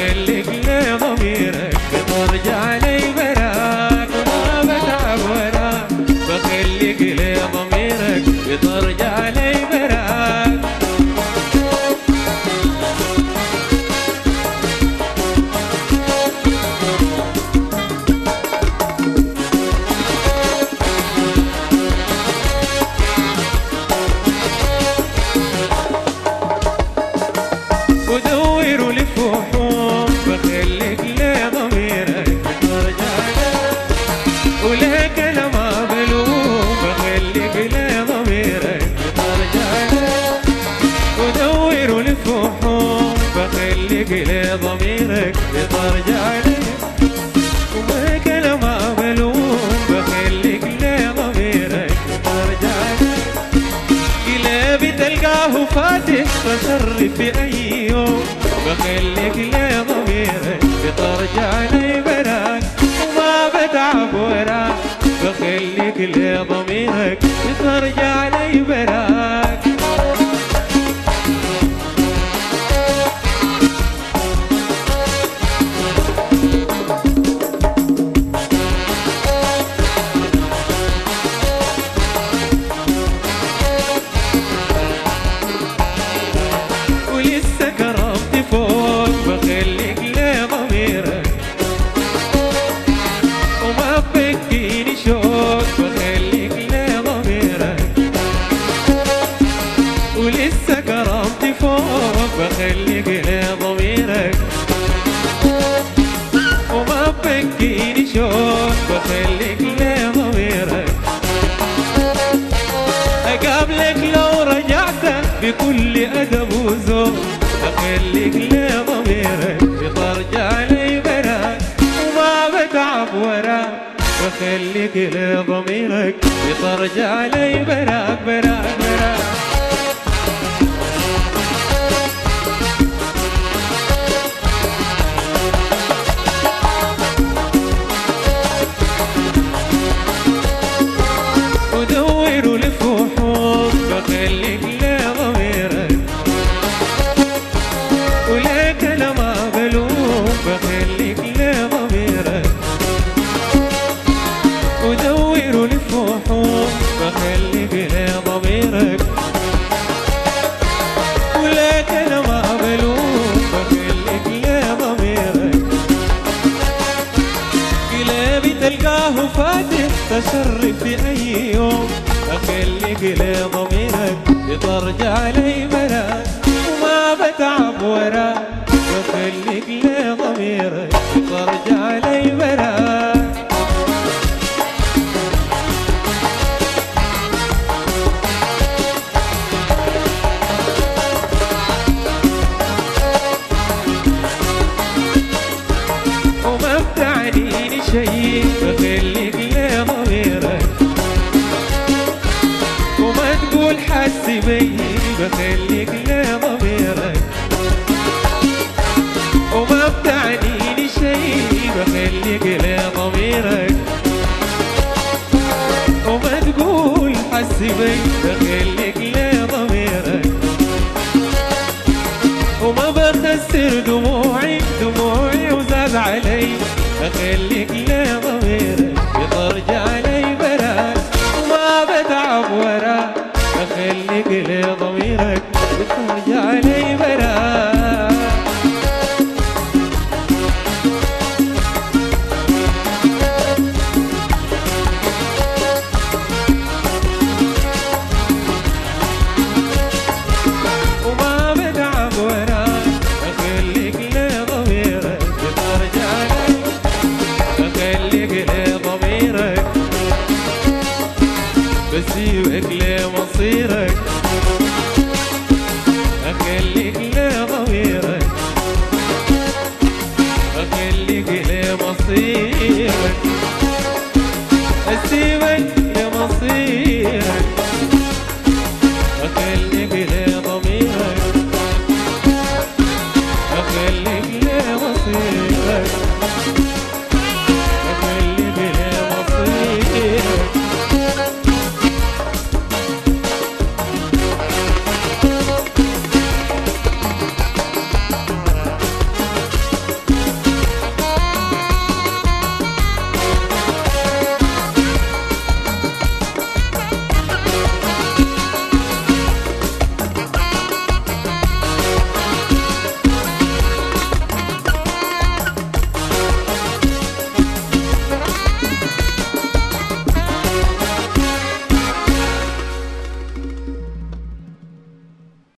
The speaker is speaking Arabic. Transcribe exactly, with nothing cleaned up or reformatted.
بخليك لضميرك بترجع لي براك وما بتعب وراك، بخليك لضميرك بترجع لي براك. ودور ولف وحوم بخليك لضميرك بترجع لي، ولك انا ما بلوم بخليك لضميرك بترجع لي. ودور ولف وحوم بخليك لضميرك بترجع لي، ولك انا ما بلوم بخليك لضميرك بترجع لي. قلبي تلقاه فاتح تصرف في اي يوم، بخليك لضميرك بترجع لي براك وما بتعب وراك، بخليك لضميرك بترجع لي براك. ولسه كرمت فوق بخليك لضميرك وما بكيني شوق، بخليك لضميرك. ولسه كرمت فوق بخليك لضميرك وما بكيني شوق، بخليك لضميرك. أقابلك لو رجعت بكل أدب وذوق، بخليك لضميرك بترجع لي براك وما بتعب وراك، بخليك لضميرك بترجع لي براك براك براك. ودور ولف وحوم بخليك لضميرك، ولك انا ما بلوم بخليك لضميرك. ودور ولف وحوم بخليك لضميرك، ولك انا ما بلوم بخليك لضميرك. قلبي تلقاه فاتح تصرف في اي يوم، بخليك لضميرك بترجع لي براك وما بتعب وراك، بخليك لضميرك بترجع لي براك. وما بتعنيني شيء بخليك لضميرك، وما تقول حس بي بخليك لضميرك. وما بتعنيني شيء بخليك لضميرك، وما تقول حس بي بخليك لضميرك. وما بخسر دموعي دموعي وزاد علي، بخليك لضميرك بترجع لي براك وما بتعب وراك، بخليك لضميرك بترجع لي